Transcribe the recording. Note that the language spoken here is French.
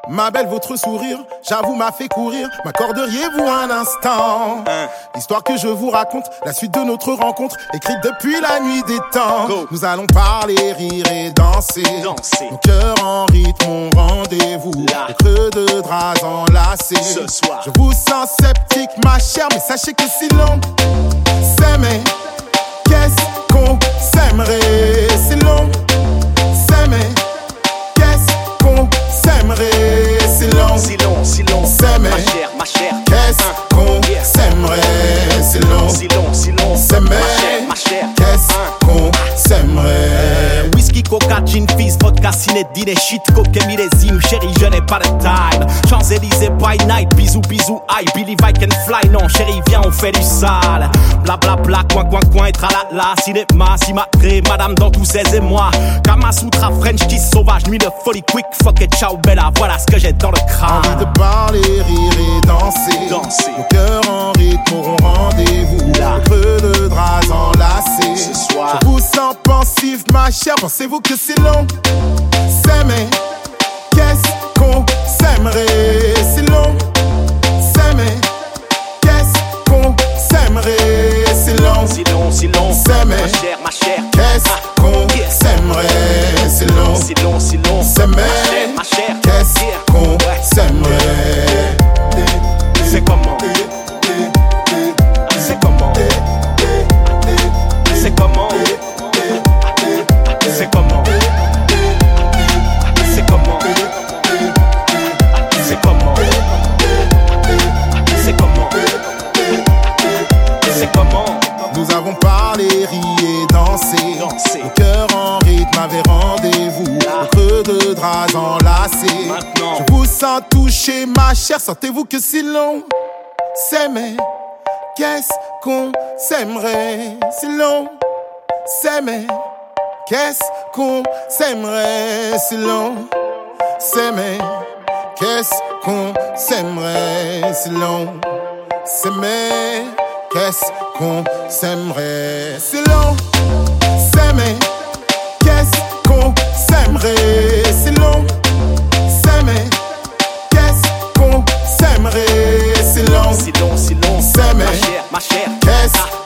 Ma belle, votre sourire, j'avoue, m'a fait courir. M'accorderiez-vous un instant? L'histoire que je vous raconte, la suite de notre rencontre, écrite depuis la nuit des temps. Nous allons parler, rire et danser. Mon cœur en rythme, mon rendez-vous. Le creux de draps enlacés. Ce soir, je vous sens sceptique, ma chère, mais sachez que si l'on s'aimait, qu'est-ce qu'on s'aimerait? C'est long, s'aimer, qu'est-ce qu'on s'aimerait? C'est long, si long, s'aimer, ma chère, qu'est-ce qu'on s'aimerait? C'est long, si long, s'aimer, ma chère, qu'est-ce qu'on s'aimerait? Whisky, coca, gin, fizz, vodka, ciné, dîner, shit, coquet, millésime, chérie, je n'ai pas de time. Champs-Élysées by night, bisous, bisous, I believe I can fly. Non, chérie, viens, on fait du sale. Bla bla bla, coin, et tralala. Cinéma, simacré, madame dans tous ses émois. Kamasutra, French kiss sauvage, nuit de folie, quick, fuck et ciao, bella. Voilà ce que j'ai dans le crâne. Envie de parler, rire et danser. Mon cœur en rythme auront rendez-vous. Le creux de draps enlacés. Ce soir, je vous sens pensif, ma chère. Pensez-vous que c'est long? S'aimer, qu'est-ce qu'on s'aimerait? C'est long, s'aimer, qu'est-ce qu'on s'aimerait? C'est long, si long, s'aimer, ma chère, qu'est-ce qu'on s'aimerait? C'est long, si long, s'aimer, ma chère, qu'est-ce qu'on s'aimerait? c'est comment? C'est comment? C'est comment? C'est comment? C'est comment? C'est comment? C'est comment? C'est comment? Nous avons parlé, ri et dansé. Mon cœur en rythme avait rendez-vous. Le creux de draps enlacés. Maintenant, je vous sens toucher, ma chère. Sentez-vous que si l'on s'aimait, qu'est-ce qu'on s'aimerait? Si l'on s'aimait, qu'est-ce qu'on s'aimerait? Si l'on s'aimait, qu'est-ce qu'on s'aimerait? Si l'on s'aimait, qu'est-ce qu'on s'aimerait? Si l'on s'aimait, qu'est-ce qu'on s'aimerait? Si l'on s'aimait, qu'est-ce qu'on s'aimerait? Si l'on si long, s'aimait, ma chère, qu'est-ce